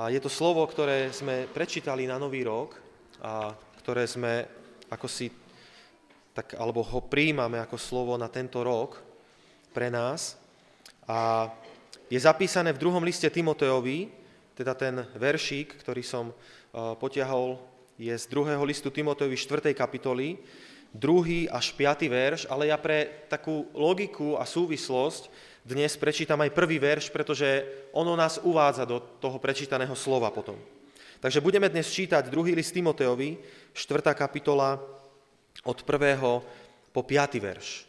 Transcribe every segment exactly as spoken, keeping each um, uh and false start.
A je to slovo, ktoré sme prečítali na Nový rok a ktoré sme ako si, tak, alebo ho prijímame ako slovo na tento rok pre nás. A je zapísané v druhom liste Timotejovi, teda ten veršík, ktorý som uh, potiahol, je z druhého listu Timotejovi štvrtej kapitoly, druhý až piaty verš, ale ja pre takú logiku a súvislosť dnes prečítam aj prvý verš, pretože ono nás uvádza do toho prečítaného slova potom. Takže budeme dnes čítať druhý list Timotejovi, štvrtá kapitola, od prvého po piaty verš.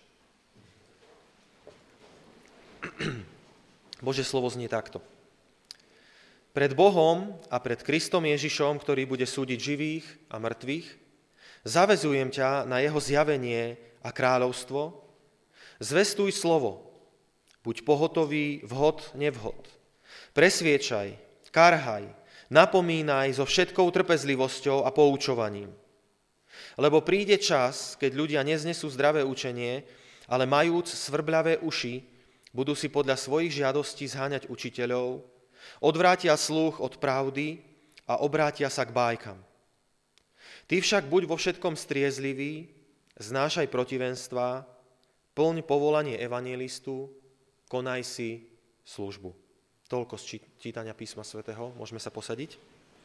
Božie slovo znie takto. Pred Bohom a pred Kristom Ježišom, ktorý bude súdiť živých a mŕtvych, zavezujem ťa na jeho zjavenie a kráľovstvo. Zvestuj slovo. Buď pohotový, vhod, nevhod. Presviečaj, karhaj, napomínaj so všetkou trpezlivosťou a poučovaním. Lebo príde čas, keď ľudia neznesú zdravé učenie, ale majúc svrbľavé uši, budú si podľa svojich žiadostí zháňať učiteľov, odvrátia sluch od pravdy a obrátia sa k bájkam. Ty však buď vo všetkom striezlivý, znášaj protivenstvá, plň povolanie evanjelistu, konaj si službu. Toľko z čítania písma svätého. Môžeme sa posadiť.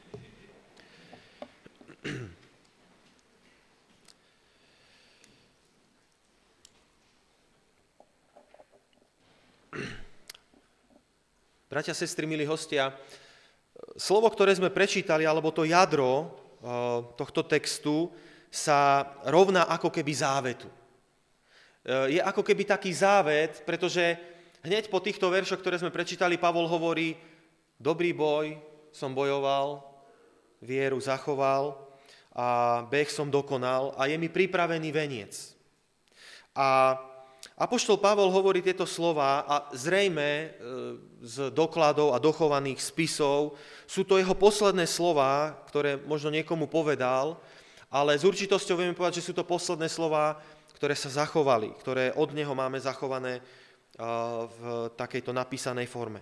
Bratia, sestry, milí hostia, slovo, ktoré sme prečítali, alebo to jadro tohto textu sa rovná ako keby závetu. Je ako keby taký závet, pretože hneď po týchto veršoch, ktoré sme prečítali, Pavol hovorí, dobrý boj som bojoval, vieru zachoval a beh som dokonal a je mi pripravený veniec. A apoštol Pavol hovorí tieto slová a zrejme z dokladov a dochovaných spisov sú to jeho posledné slová, ktoré možno niekomu povedal, ale s určitosťou vieme povedať, že sú to posledné slová, ktoré sa zachovali, ktoré od neho máme zachované v takejto napísanej forme.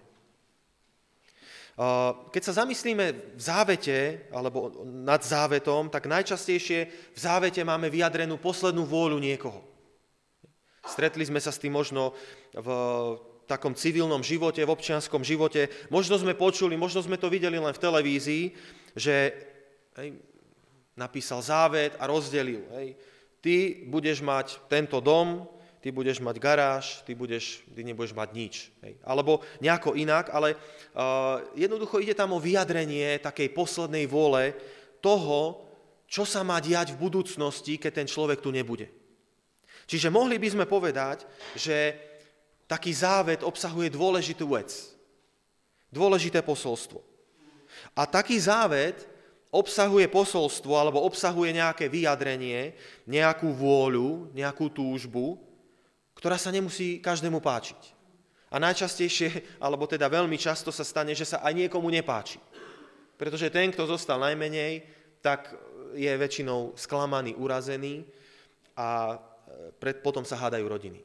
Keď sa zamyslíme v závete, alebo nad závetom, tak najčastejšie v závete máme vyjadrenú poslednú vôľu niekoho. Stretli sme sa s tým možno v takom civilnom živote, v občianskom živote. Možno sme počuli, možno sme to videli len v televízii, že hej, napísal závet a rozdelil. Hej, ty budeš mať tento dom, ty budeš mať garáž, ty, budeš, ty nebudeš mať nič. Hej. Alebo nejako inak, ale uh, jednoducho ide tam o vyjadrenie takej poslednej vôle toho, čo sa má diať v budúcnosti, keď ten človek tu nebude. Čiže mohli by sme povedať, že taký závet obsahuje dôležitú vec, dôležité posolstvo. A taký závet obsahuje posolstvo alebo obsahuje nejaké vyjadrenie, nejakú vôľu, nejakú túžbu, ktorá sa nemusí každému páčiť. A najčastejšie, alebo teda veľmi často sa stane, že sa aj niekomu nepáči. Pretože ten, kto zostal najmenej, tak je väčšinou sklamaný, urazený a pred, potom sa hádajú rodiny.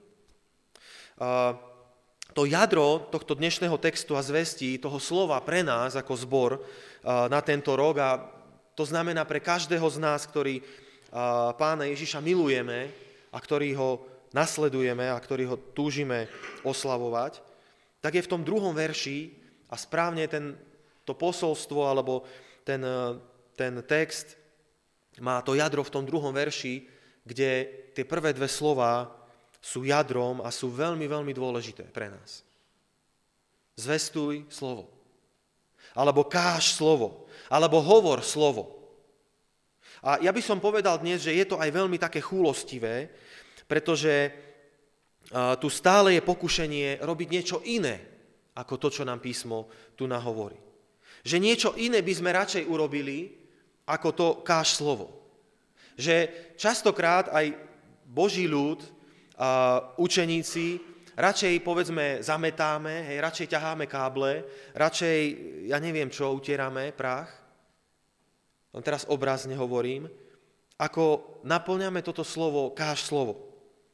Uh, to jadro tohto dnešného textu a zvestí, toho slova pre nás ako zbor uh, na tento rok, a to znamená pre každého z nás, ktorý uh, Pána Ježiša milujeme a ktorý ho nasledujeme a ktorý ho túžime oslavovať, tak je v tom druhom verši a správne ten, to posolstvo alebo ten, ten text má to jadro v tom druhom verši, kde tie prvé dve slová sú jadrom a sú veľmi, veľmi dôležité pre nás. Zvestuj slovo. Alebo káž slovo. Alebo hovor slovo. A ja by som povedal dnes, že je to aj veľmi také chúlostivé, pretože tu stále je pokušenie robiť niečo iné, ako to, čo nám písmo tu nahovorí. Že niečo iné by sme radšej urobili, ako to káž slovo. Že častokrát aj Boží ľud, učeníci, radšej povedzme zametáme, hej, radšej ťaháme káble, radšej, ja neviem čo, utierame prach, len teraz obrazne hovorím, ako naplňame toto slovo, káž slovo.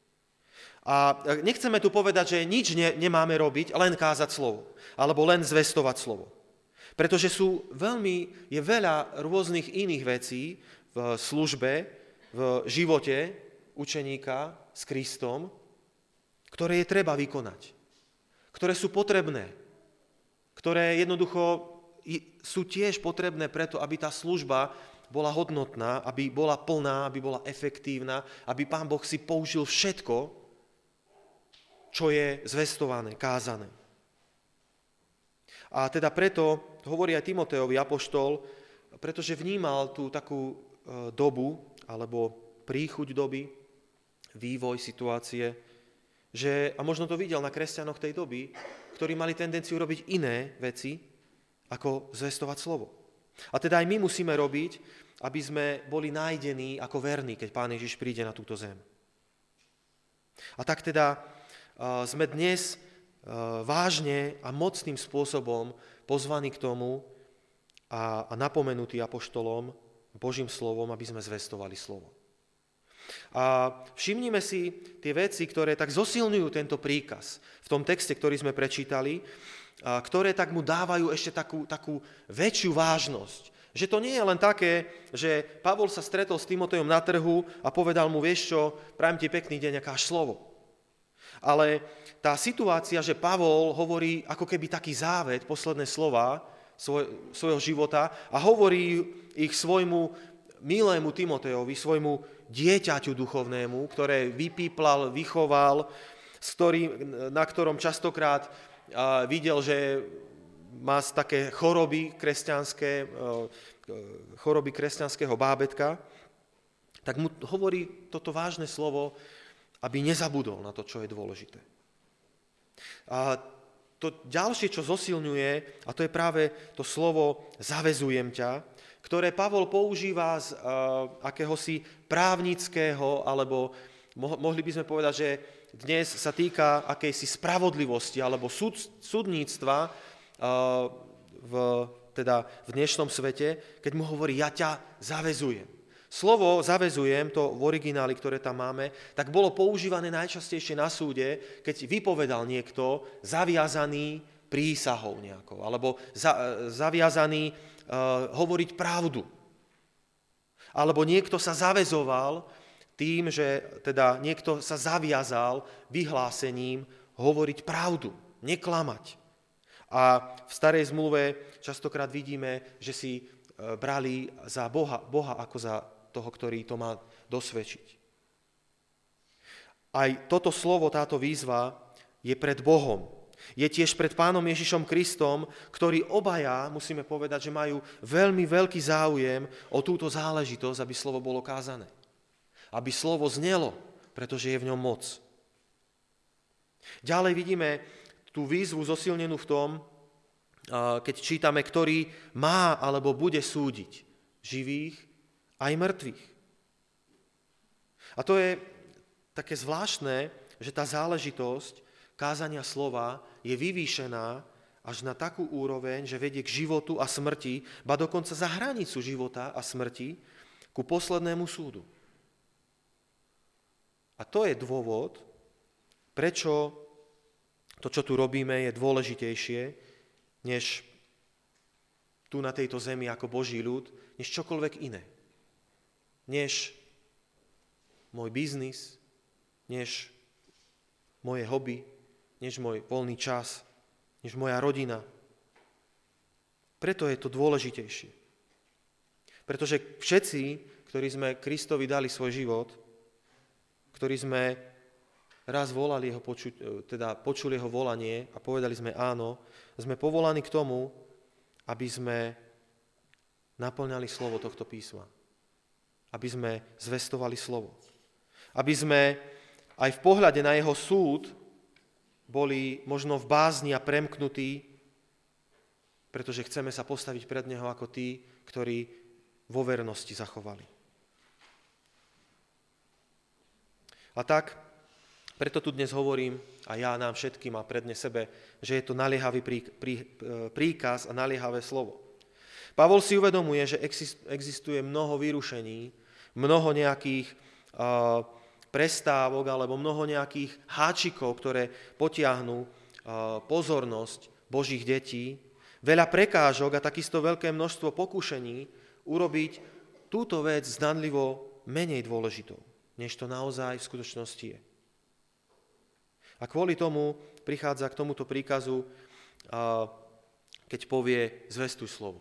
A nechceme tu povedať, že nič ne, nemáme robiť, len kázať slovo, alebo len zvestovať slovo. Pretože sú veľmi, je veľa rôznych iných vecí v službe, v živote učeníka s Kristom, ktoré je treba vykonať, ktoré sú potrebné, ktoré jednoducho sú tiež potrebné preto, aby tá služba bola hodnotná, aby bola plná, aby bola efektívna, aby Pán Boh si použil všetko, čo je zvestované, kázané. A teda preto hovorí aj Timotejovi apoštol, pretože vnímal tú takú dobu, alebo príchuť doby, vývoj situácie, že, a možno to videl na kresťanoch tej doby, ktorí mali tendenciu robiť iné veci, ako zvestovať slovo. A teda aj my musíme robiť, aby sme boli nájdení ako verní, keď Pán Ježiš príde na túto zem. A tak teda uh, sme dnes uh, vážne a mocným spôsobom pozvaní k tomu a, a napomenutí apoštolom, Božím slovom, aby sme zvestovali slovo. A všimnime si tie veci, ktoré tak zosilňujú tento príkaz v tom texte, ktorý sme prečítali, a ktoré tak mu dávajú ešte takú, takú väčšiu vážnosť. Že to nie je len také, že Pavol sa stretol s Timotejom na trhu a povedal mu, vieš čo, prajem ti pekný deň, akáž slovo. Ale tá situácia, že Pavol hovorí ako keby taký závet, posledné slova svoj, svojho života a hovorí ich svojmu milému Timotejovi, svojmu dieťaťu duchovnému, ktoré vypíplal, vychoval, s ktorým, na ktorom častokrát a videl, že má také choroby kresťanské, choroby kresťanského bábätka, tak mu hovorí toto vážne slovo, aby nezabudol na to, čo je dôležité. A to ďalšie, čo zosilňuje, a to je práve to slovo zavezujem ťa, ktoré Pavol používa z uh, akéhosi právnického, alebo mo- mohli by sme povedať, že dnes sa týka akejsi spravodlivosti alebo súd, súdníctva uh, v, teda v dnešnom svete, keď mu hovorí, ja ťa zavezujem. Slovo zavezujem, to v origináli, ktoré tam máme, tak bolo používané najčastejšie na súde, keď vypovedal niekto zaviazaný prísahou nejakou, alebo za, zaviazaný uh, hovoriť pravdu. Alebo niekto sa zavezoval tým, že teda niekto sa zaviazal vyhlásením hovoriť pravdu, neklamať. A v starej zmluve častokrát vidíme, že si brali za Boha, Boha ako za toho, ktorý to má dosvedčiť. Aj toto slovo, táto výzva je pred Bohom. Je tiež pred Pánom Ježišom Kristom, ktorí obaja, musíme povedať, že majú veľmi veľký záujem o túto záležitosť, aby slovo bolo kázané. Aby slovo znelo, pretože je v ňom moc. Ďalej vidíme tú výzvu zosilnenú v tom, keď čítame, ktorý má alebo bude súdiť živých aj mŕtvych. A to je také zvláštne, že tá záležitosť kázania slova je vyvýšená až na takú úroveň, že vedie k životu a smrti, ba dokonca za hranicu života a smrti, ku poslednému súdu. A to je dôvod, prečo to, čo tu robíme, je dôležitejšie, než tu na tejto zemi ako Boží ľud, než čokoľvek iné. Než môj biznis, než moje hobby, než môj voľný čas, než moja rodina. Preto je to dôležitejšie. Pretože všetci, ktorí sme Kristovi dali svoj život, ktorí sme raz volali jeho poču, teda počuli jeho volanie a povedali sme áno, sme povolaní k tomu, aby sme naplňali slovo tohto písma. Aby sme zvestovali slovo. Aby sme aj v pohľade na jeho súd boli možno v bázni a premknutí, pretože chceme sa postaviť pred neho ako tí, ktorí vo vernosti zachovali. A tak, preto tu dnes hovorím, a ja nám všetkým a predne sebe, že je to naliehavý prí, prí, príkaz a naliehavé slovo. Pavol si uvedomuje, že existuje mnoho vyrušení, mnoho nejakých uh, prestávok alebo mnoho nejakých háčikov, ktoré potiahnú uh, pozornosť Božích detí veľa prekážok a takisto veľké množstvo pokušení urobiť túto vec zdanlivo menej dôležitou, než to naozaj v skutočnosti je. A kvôli tomu prichádza k tomuto príkazu, keď povie zvestuj slovo.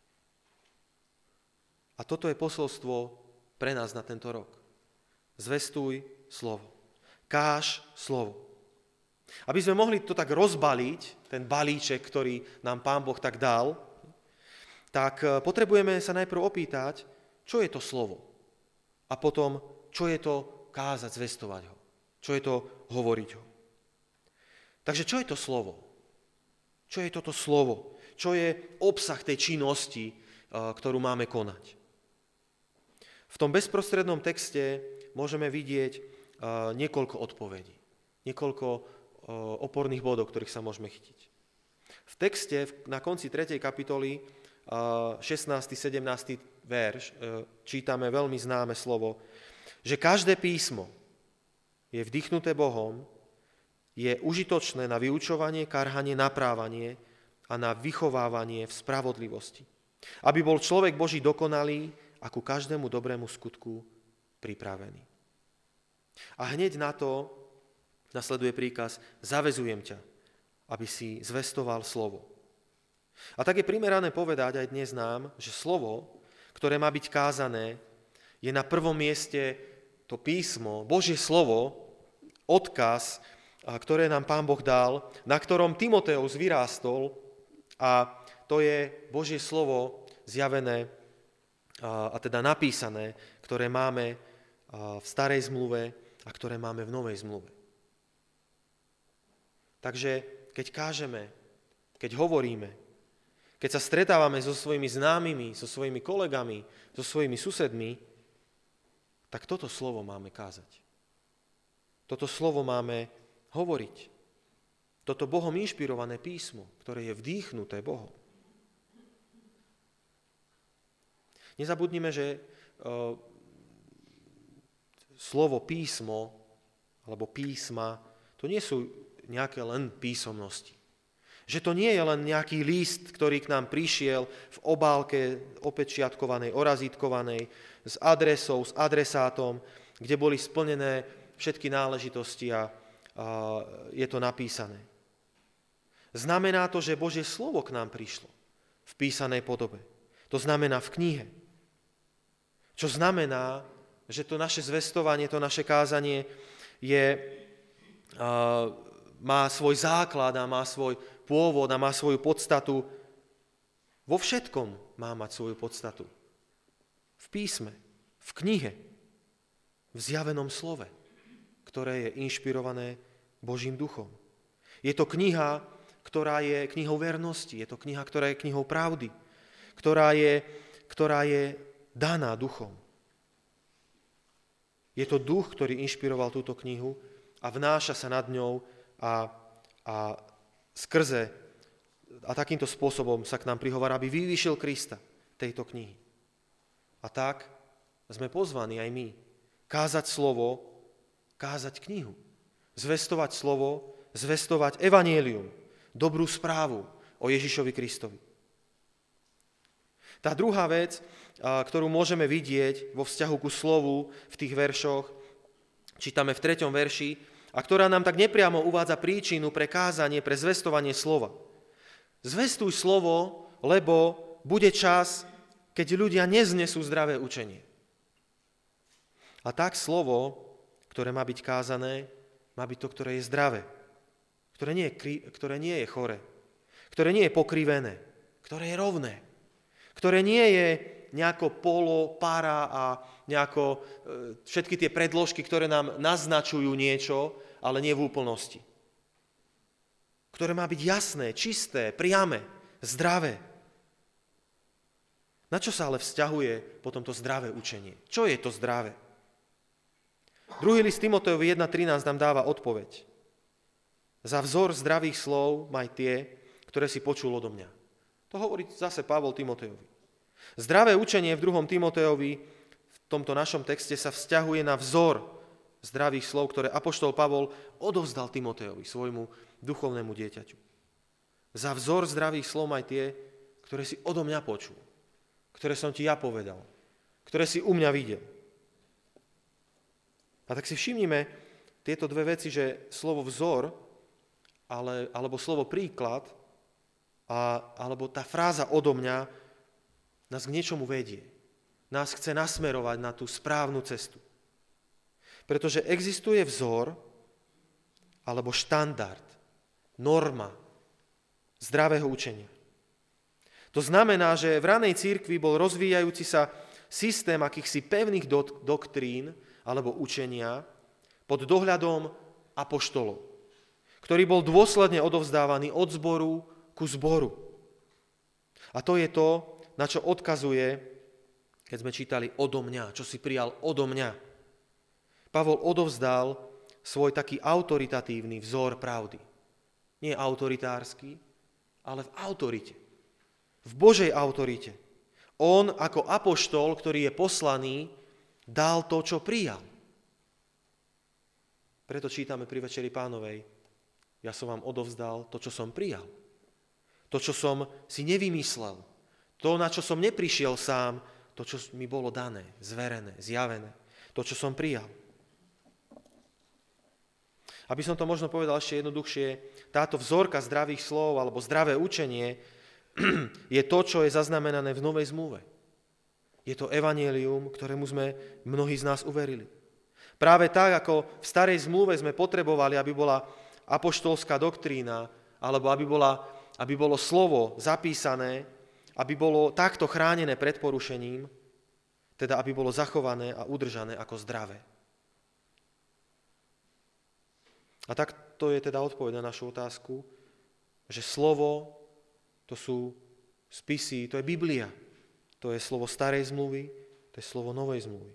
A toto je posolstvo pre nás na tento rok. Zvestuj slovo. Káž slovo. Aby sme mohli to tak rozbaliť, ten balíček, ktorý nám Pán Boh tak dal, tak potrebujeme sa najprv opýtať, čo je to slovo. A potom, čo je to kázať, zvestovať ho. Čo je to hovoriť ho. Takže čo je to slovo? Čo je toto slovo? Čo je obsah tej činnosti, ktorú máme konať? V tom bezprostrednom texte môžeme vidieť niekoľko odpovedí. Niekoľko oporných bodov, ktorých sa môžeme chytiť. V texte na konci tretej kapitoly, šestnásty sedemnásty verš, čítame veľmi známe slovo, že každé písmo je vdychnuté Bohom, je užitočné na vyučovanie, karhanie, naprávanie a na vychovávanie v spravodlivosti. Aby bol človek Boží dokonalý a ku každému dobrému skutku pripravený. A hneď na to nasleduje príkaz, zavezujem ťa, aby si zvestoval slovo. A tak je primerané povedať aj dnes nám, že slovo, ktoré má byť kázané, je na prvom mieste to písmo, Božie slovo, odkaz, ktoré nám Pán Boh dal, na ktorom Timoteus vyrástol, a to je Božie slovo zjavené a teda napísané, ktoré máme v starej zmluve a ktoré máme v novej zmluve. Takže keď kážeme, keď hovoríme, keď sa stretávame so svojimi známymi, so svojimi kolegami, so svojimi susedmi, tak toto slovo máme kázať. Toto slovo máme hovoriť. Toto Bohom inšpirované písmo, ktoré je vdýchnuté Bohom. Nezabudnime, že uh, slovo písmo alebo písma, to nie sú nejaké len písomnosti. Že to nie je len nejaký list, ktorý k nám prišiel v obálke opečiatkovanej, orazítkovanej, s adresou, s adresátom, kde boli splnené všetky náležitosti a, a je to napísané. Znamená to, že Božie slovo k nám prišlo v písanej podobe. To znamená v knihe. Čo znamená, že to naše zvestovanie, to naše kázanie je... A, má svoj základ a má svoj pôvod a má svoju podstatu. Vo všetkom má mať svoju podstatu. V písme, v knihe, v zjavenom slove, ktoré je inšpirované Božím duchom. Je to kniha, ktorá je knihou vernosti, je to kniha, ktorá je knihou pravdy, ktorá je, ktorá je daná duchom. Je to duch, ktorý inšpiroval túto knihu a vnáša sa nad ňou A, a skrze a takýmto spôsobom sa k nám prihovára, aby vyvýšil Krista tejto knihy. A tak sme pozvaní aj my kázať slovo, kázať knihu, zvestovať slovo, zvestovať evanjelium, dobrú správu o Ježišovi Kristovi. Tá druhá vec, ktorú môžeme vidieť vo vzťahu ku slovu v tých veršoch, čítame v treťom verši, a ktorá nám tak nepriamo uvádza príčinu pre kázanie, pre zvestovanie slova. Zvestuj slovo, lebo bude čas, keď ľudia neznesú zdravé učenie. A tak slovo, ktoré má byť kázané, má byť to, ktoré je zdravé, ktoré nie je, ktoré nie je chore, ktoré nie je pokrivené, ktoré je rovné, ktoré nie je nejako polo, para a nejako všetky tie predložky, ktoré nám naznačujú niečo, ale nie v úplnosti. Ktoré má byť jasné, čisté, priame, zdravé. Na čo sa ale vzťahuje potom to zdravé učenie? Čo je to zdravé? Druhý list Timotejovi jedna trinásť nám dáva odpoveď. Za vzor zdravých slov maj tie, ktoré si počul odo mňa. To hovorí zase Pavol Timotejovi. Zdravé učenie v druhom Timotejovi v tomto našom texte sa vzťahuje na vzor zdravých slov, ktoré apoštol Pavol odovzdal Timotejovi, svojmu duchovnému dieťaťu. Za vzor zdravých slov aj tie, ktoré si odo mňa počul, ktoré som ti ja povedal, ktoré si u mňa videl. A tak si všimnime tieto dve veci, že slovo vzor, ale, alebo slovo príklad, a, alebo tá fráza odo mňa nás k niečomu vedie. Nás chce nasmerovať na tú správnu cestu. Pretože existuje vzor, alebo štandard, norma zdravého učenia. To znamená, že v ranej cirkvi bol rozvíjajúci sa systém akýchsi pevných dok- doktrín alebo učenia pod dohľadom apoštolov, ktorý bol dôsledne odovzdávaný od zboru ku zboru. A to je to, na čo odkazuje, keď sme čítali odo mňa, čo si prijal odo mňa. Pavol odovzdal svoj taký autoritatívny vzor pravdy. Nie autoritársky, ale v autorite. V Božej autorite. On ako apoštol, ktorý je poslaný, dal to, čo prijal. Preto čítame pri Večeri Pánovej: ja som vám odovzdal to, čo som prijal. To, čo som si nevymyslel. To, na čo som neprišiel sám, to, čo mi bolo dané, zverené, zjavené. To, čo som prijal. Aby som to možno povedal ešte jednoduchšie, táto vzorka zdravých slov alebo zdravé učenie je to, čo je zaznamenané v Novej zmluve. Je to evanjelium, ktorému sme mnohí z nás uverili. Práve tak, ako v starej zmluve sme potrebovali, aby bola apoštolská doktrína, alebo aby, bola, aby bolo slovo zapísané, aby bolo takto chránené pred porušením, teda aby bolo zachované a udržané ako zdravé. A tak to je teda odpoveď na našu otázku, že slovo, to sú spisy, to je Biblia, to je slovo starej zmluvy, to je slovo novej zmluvy.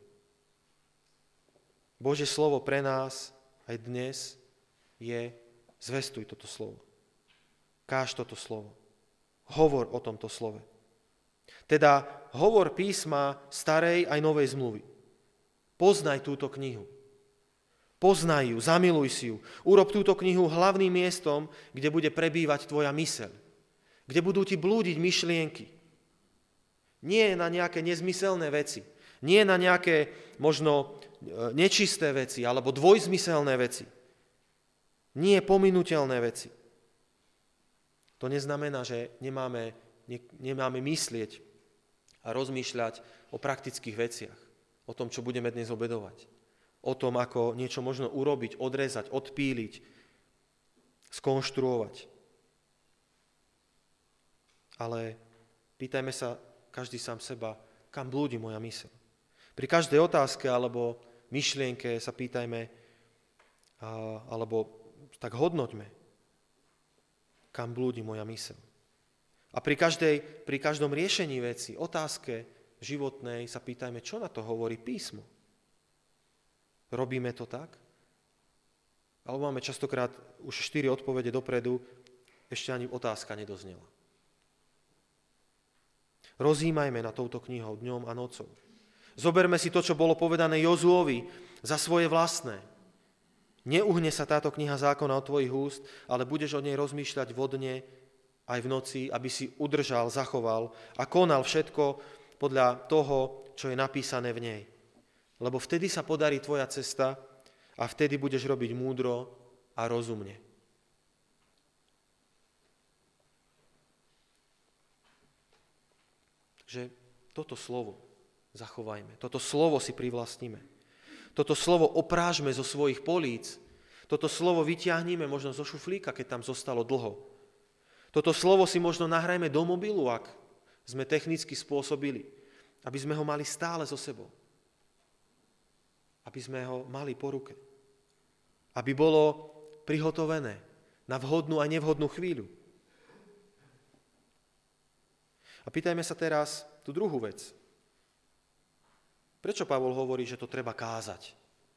Božie slovo pre nás aj dnes je: zvestuj toto slovo. Káž toto slovo. Hovor o tomto slove. Teda hovor písma starej aj novej zmluvy. Poznaj túto knihu. Poznaj ju, zamiluj si ju. Urob túto knihu hlavným miestom, kde bude prebývať tvoja myseľ. Kde budú ti blúdiť myšlienky. Nie na nejaké nezmyselné veci. Nie na nejaké možno nečisté veci alebo dvojzmyselné veci. Nie pominuteľné veci. To neznamená, že nemáme, ne, nemáme myslieť a rozmýšľať o praktických veciach. O tom, čo budeme dnes obedovať. O tom, ako niečo možno urobiť, odrezať, odpíliť, skonštruovať. Ale pýtajme sa každý sám seba, kam blúdi moja myseľ. Pri každej otázke alebo myšlienke sa pýtajme, alebo tak hodnoťme, kam blúdi moja myseľ. A pri, každej, pri každom riešení veci, otázke životnej sa pýtajme, čo na to hovorí písmo. Robíme to tak? Alebo máme častokrát už štyri odpovede dopredu, ešte ani otázka nedoznela. Rozímajme na touto knihou dňom a nocou. Zoberme si to, čo bolo povedané Jozuovi, za svoje vlastné. Neuhne sa táto kniha zákona od tvojich úst, ale budeš o nej rozmýšľať vodne aj v noci, aby si udržal, zachoval a konal všetko podľa toho, čo je napísané v nej. Lebo vtedy sa podarí tvoja cesta a vtedy budeš robiť múdro a rozumne. Že toto slovo zachovajme, toto slovo si privlastnime. Toto slovo oprážme zo svojich políc, toto slovo vyťahnime možno zo šuflíka, keď tam zostalo dlho. Toto slovo si možno nahrajme do mobilu, ak sme technicky spôsobili, aby sme ho mali stále so sebou. Aby sme ho mali po ruke. Aby bolo prihotovené na vhodnú a nevhodnú chvíľu. A pýtajme sa teraz tú druhú vec. Prečo Pavol hovorí, že to treba kázať?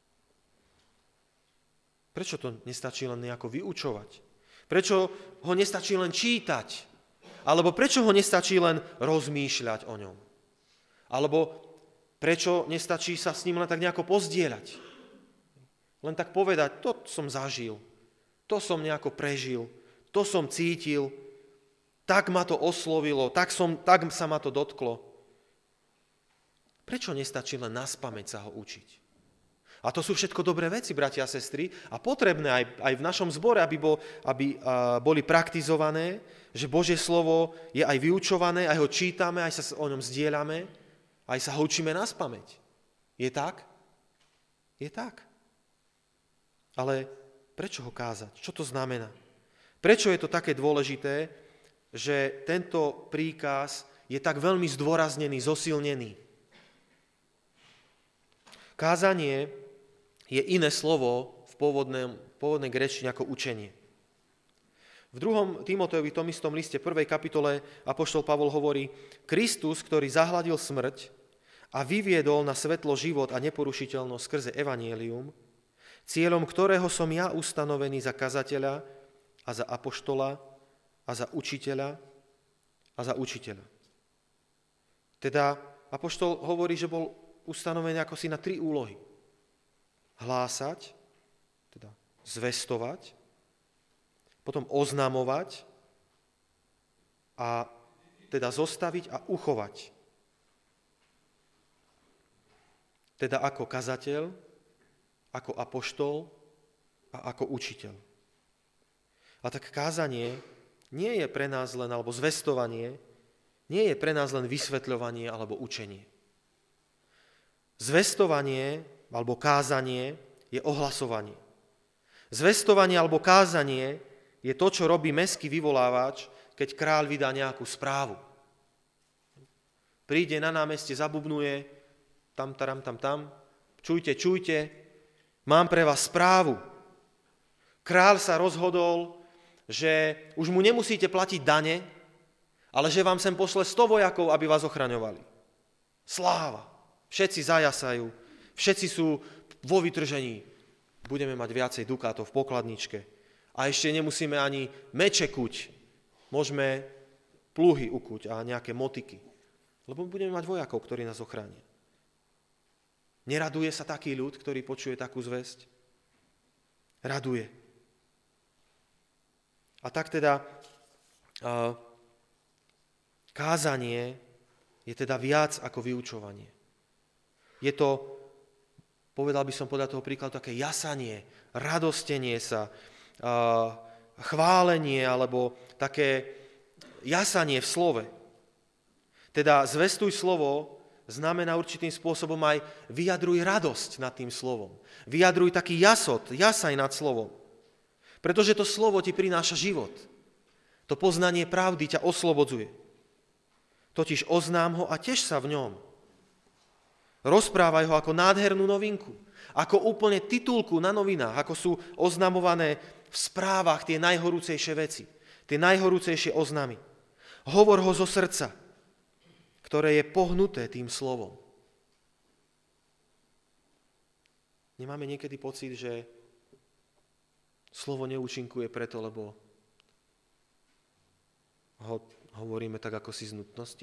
Prečo to nestačí len nejako vyučovať? Prečo ho nestačí len čítať? Alebo prečo ho nestačí len rozmýšľať o ňom? Alebo prečo nestačí sa s ním len tak nejako pozdieľať? Len tak povedať, to som zažil, to som nejako prežil, to som cítil, tak ma to oslovilo, tak, som, tak sa ma to dotklo. Prečo nestačí len naspamäť sa ho učiť? A to sú všetko dobré veci, bratia a sestry, a potrebné aj, aj v našom zbore, aby, bol, aby uh, boli praktizované, že Božie slovo je aj vyučované, aj ho čítame, aj sa o ňom zdieľame, aj sa ho učíme naspamäť. Je tak? Je tak. Ale prečo ho kázať? Čo to znamená? Prečo je to také dôležité, že tento príkaz je tak veľmi zdôraznený, zosilnený? Kázanie je iné slovo v pôvodnej, pôvodnej gréčtine ako učenie. V druhom Timotejovi, tom istom liste, prvej kapitole, apoštol Pavol hovorí: Kristus, ktorý zahladil smrť a vyviedol na svetlo život a neporušiteľnosť skrze evanjelium, cieľom ktorého som ja ustanovený za kazateľa a za apoštola a za učiteľa a za učiteľa. Teda apoštol hovorí, že bol ustanovený ako si na tri úlohy. Hlásať, teda zvestovať, potom oznamovať a teda zostaviť a uchovať. Teda ako kazateľ, ako apoštol a ako učiteľ. A tak kázanie nie je pre nás len, alebo zvestovanie, nie je pre nás len vysvetľovanie alebo učenie. Zvestovanie alebo kázanie je ohlasovanie. Zvestovanie alebo kázanie je to, čo robí mestský vyvolávač, keď kráľ vydá nejakú správu. Príde na námestie, zabubnuje, tam, tam, tam, tam, čujte, čujte, mám pre vás správu. Kráľ sa rozhodol, že už mu nemusíte platiť dane, ale že vám sem pošle sto vojakov, aby vás ochraňovali. Sláva! Všetci zajasajú, všetci sú vo vytržení. Budeme mať viacej dukátov v pokladničke. A ešte nemusíme ani meče kuť. Môžeme pluhy ukuť a nejaké motiky. Lebo budeme mať vojakov, ktorí nás ochránia. Neraduje sa taký ľud, ktorý počuje takú zvesť? Raduje. A tak teda uh, kázanie je teda viac ako vyučovanie. Je to, povedal by som podľa toho príkladu, také jasanie, radostenie sa, uh, chválenie alebo také jasanie v slove. Teda zvestuj slovo znamená určitým spôsobom aj vyjadruj radosť nad tým slovom. Vyjadruj taký jasot, jasaj nad slovom. Pretože to slovo ti prináša život. To poznanie pravdy ťa oslobodzuje. Totiž oznám ho a teš sa v ňom. Rozprávaj ho ako nádhernú novinku, ako úplne titulku na novinách, ako sú oznamované v správach tie najhorúcejšie veci, tie najhorúcejšie oznamy. Hovor ho zo srdca, ktoré je pohnuté tým slovom. Nemáme niekedy pocit, že slovo neúčinkuje preto, lebo ho hovoríme tak, ako si z nutnosti?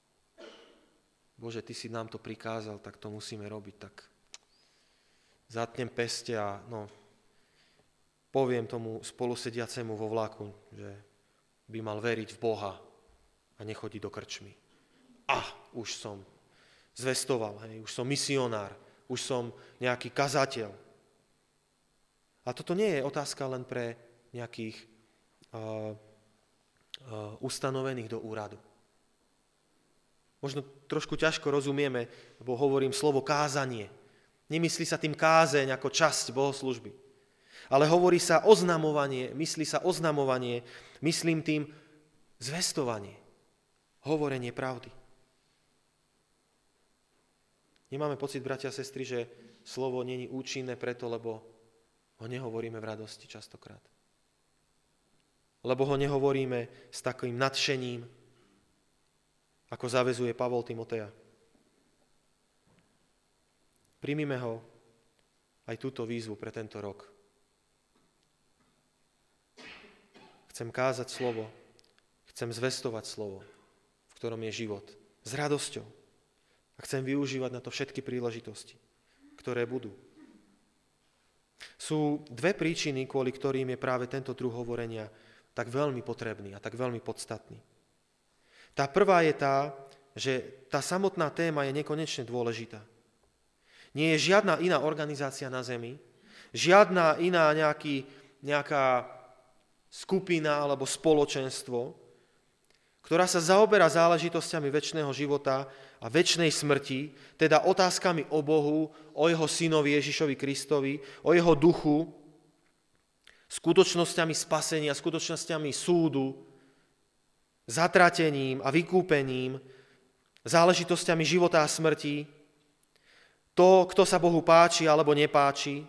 Bože, ty si nám to prikázal, tak to musíme robiť, tak zatnem peste a no, poviem tomu spolusediacemu vo vlaku, že by mal veriť v Boha a nechodiť do krčmy. A už som zvestoval, hej, už som misionár, už som nejaký kazateľ. A toto nie je otázka len pre nejakých uh, uh, ustanovených do úradu. Možno trošku ťažko rozumieme, lebo hovorím slovo kázanie. Nemyslí sa tým kázeň ako časť bohoslúžby. Ale hovorí sa oznamovanie, myslí sa oznamovanie, myslím tým zvestovanie, hovorenie pravdy. Nemáme pocit, bratia a sestry, že slovo není účinné preto, lebo ho nehovoríme v radosti častokrát. Lebo ho nehovoríme s takým nadšením, ako zavezuje Pavol Timoteja. Príjmime ho aj túto výzvu pre tento rok. Chcem kázať slovo, chcem zvestovať slovo, v ktorom je život, s radosťou. A chcem využívať na to všetky príležitosti, ktoré budú. Sú dve príčiny, kvôli ktorým je práve tento druh hovorenia tak veľmi potrebný a tak veľmi podstatný. Tá prvá je tá, že tá samotná téma je nekonečne dôležitá. Nie je žiadna iná organizácia na zemi, žiadna iná nejaký, nejaká skupina alebo spoločenstvo, ktorá sa zaoberá záležitosťami večného života a večnej smrti, teda otázkami o Bohu, o jeho synovi Ježišovi Kristovi, o jeho duchu, skutočnosťami spasenia, skutočnosťami súdu, zatratením a vykúpením, záležitosťami života a smrti, to, kto sa Bohu páči alebo nepáči.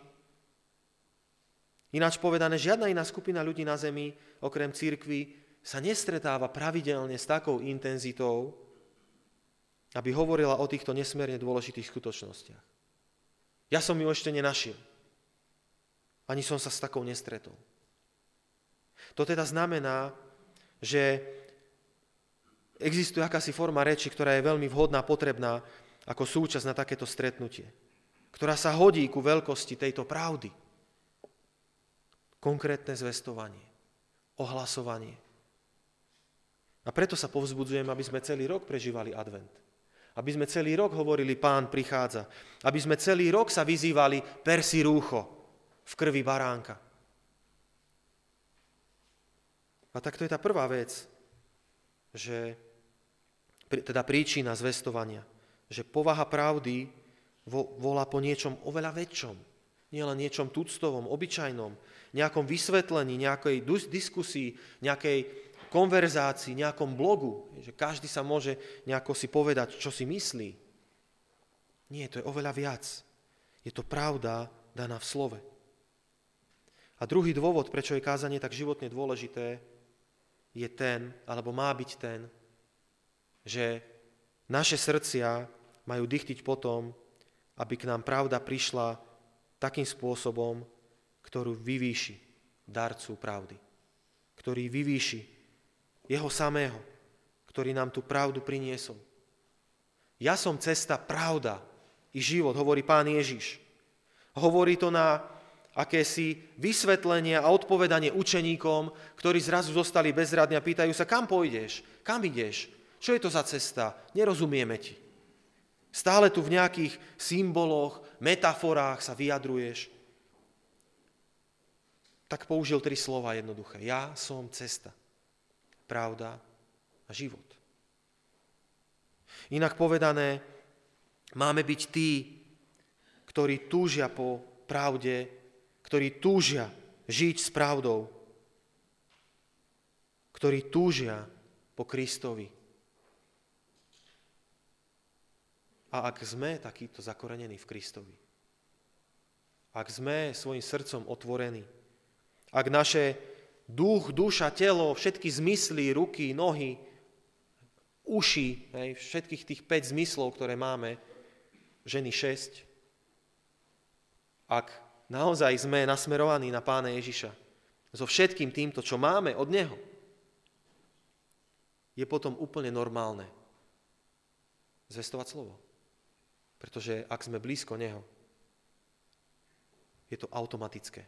Ináč povedané, žiadna iná skupina ľudí na zemi, okrem cirkvi, sa nestretáva pravidelne s takou intenzitou, aby hovorila o týchto nesmierne dôležitých skutočnostiach. Ja som ju ešte nenašiel. Ani som sa s takou nestretol. To teda znamená, že existuje akási forma reči, ktorá je veľmi vhodná, potrebná ako súčasť na takéto stretnutie, ktorá sa hodí ku veľkosti tejto pravdy. Konkrétne zvestovanie, ohlasovanie. A preto sa povzbudzujem, aby sme celý rok prežívali advent. Aby sme celý rok hovorili, Pán prichádza. Aby sme celý rok sa vyzývali per si rúcho v krvi baránka. A tak to je tá prvá vec, že teda príčina zvestovania, že povaha pravdy volá po niečom oveľa väčšom. Nie len niečom tuctovom, obyčajnom, nejakom vysvetlení, nejakej diskusii, nejakej konverzácii, nejakom blogu, že každý sa môže nejako si povedať, čo si myslí. Nie, to je oveľa viac. Je to pravda daná v slove. A druhý dôvod, prečo je kázanie tak životne dôležité, je ten, alebo má byť ten, že naše srdcia majú dychtiť potom, aby k nám pravda prišla takým spôsobom, ktorú vyvýši darcu pravdy, ktorý vyvýši jeho samého, ktorý nám tú pravdu priniesol. Ja som cesta, pravda i život, hovorí Pán Ježiš. Hovorí to na akési vysvetlenie a odpovedanie učeníkom, ktorí zrazu zostali bezradní a pýtajú sa, kam pôjdeš, kam ideš, čo je to za cesta, nerozumieme ti. Stále tu v nejakých symboloch, metaforách sa vyjadruješ. Tak použil tri slova jednoduché. Ja som cesta, pravda a život. Inak povedané, máme byť tí, ktorí túžia po pravde, ktorí túžia žiť s pravdou, ktorí túžia po Kristovi. A ak sme takýto zakorenení v Kristovi, ak sme svojim srdcom otvorení, ak naše duch, duša, telo, všetky zmysly, ruky, nohy, uši, hej, všetkých tých päť zmyslov, ktoré máme, ženy šesť, ak naozaj sme nasmerovaní na Pána Ježiša so všetkým týmto, čo máme od Neho, je potom úplne normálne zvestovať slovo. Pretože ak sme blízko Neho, je to automatické.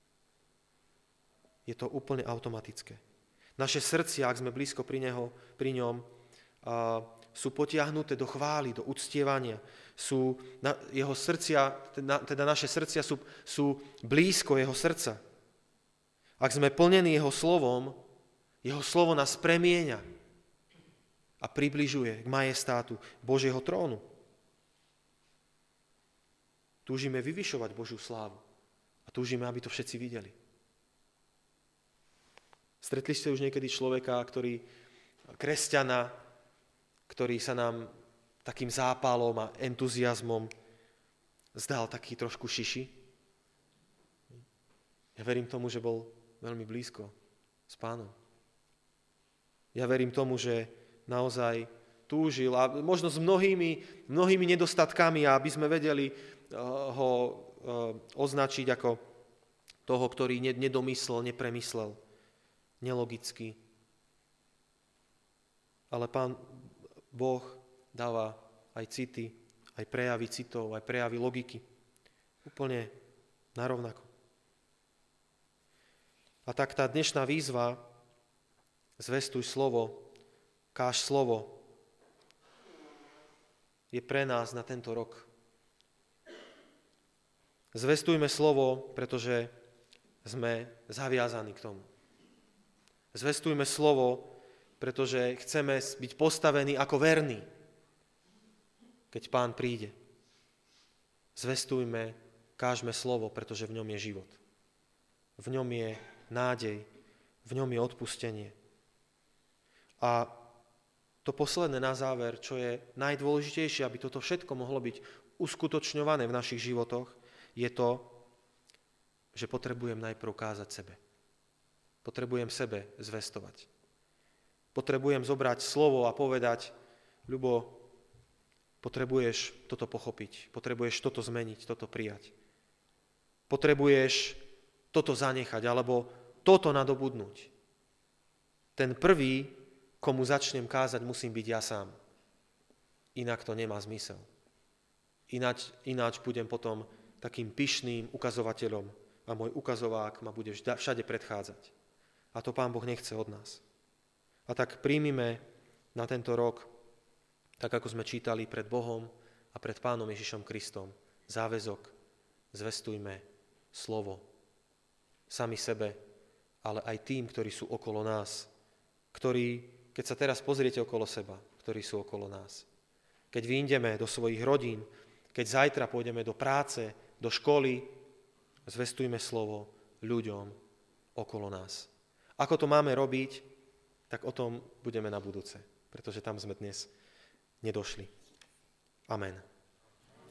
Je to úplne automatické. Naše srdcia, ak sme blízko pri, neho, pri ňom, a, sú potiahnuté do chvály, do uctievania. Sú, na, jeho srdcia, teda, teda naše srdcia sú, sú blízko jeho srdca. Ak sme plnení jeho slovom, jeho slovo nás premieňa a približuje k majestátu Božieho trónu. Túžime vyvyšovať Božiu slávu a túžime, aby to všetci videli. Stretli ste už niekedy človeka, ktorý, kresťana, ktorý sa nám takým zápalom a entuziasmom zdal taký trošku šiši? Ja verím tomu, že bol veľmi blízko s Pánom. Ja verím tomu, že naozaj túžil a možno s mnohými, mnohými nedostatkami, aby sme vedeli ho označiť ako toho, ktorý nedomyslel, nepremyslel, nelogicky. Ale Pán Boh dáva aj city, aj prejavy citov, aj prejavy logiky. Úplne narovnako. A tak tá dnešná výzva Zvestuj slovo, káž slovo. Je pre nás na tento rok. Zvestujme slovo, pretože sme zaviazaní k tomu. Zvestujme slovo, pretože chceme byť postavení ako verní, keď Pán príde. Zvestujme, kážme slovo, pretože v ňom je život. V ňom je nádej, v ňom je odpustenie. A to posledné na záver, čo je najdôležitejšie, aby toto všetko mohlo byť uskutočňované v našich životoch, je to, že potrebujem najprv kázať sebe. Potrebujem sebe zvestovať. Potrebujem zobrať slovo a povedať, Ľubo, potrebuješ toto pochopiť, potrebuješ toto zmeniť, toto prijať. Potrebuješ toto zanechať, alebo toto nadobudnúť. Ten prvý, komu začnem kázať, musím byť ja sám. Inak to nemá zmysel. Ináč, ináč budem potom takým pyšným ukazovateľom a môj ukazovák ma bude všade predchádzať. A to Pán Boh nechce od nás. A tak príjmime na tento rok, tak ako sme čítali pred Bohom a pred Pánom Ježišom Kristom, záväzok, zvestujme slovo sami sebe, ale aj tým, ktorí sú okolo nás, ktorí, keď sa teraz pozriete okolo seba, ktorí sú okolo nás. Keď vyjdeme do svojich rodín, keď zajtra pôjdeme do práce, do školy, zvestujme slovo ľuďom okolo nás. Ako to máme robiť, tak o tom budeme na budúce, pretože tam sme dnes nedošli. Amen.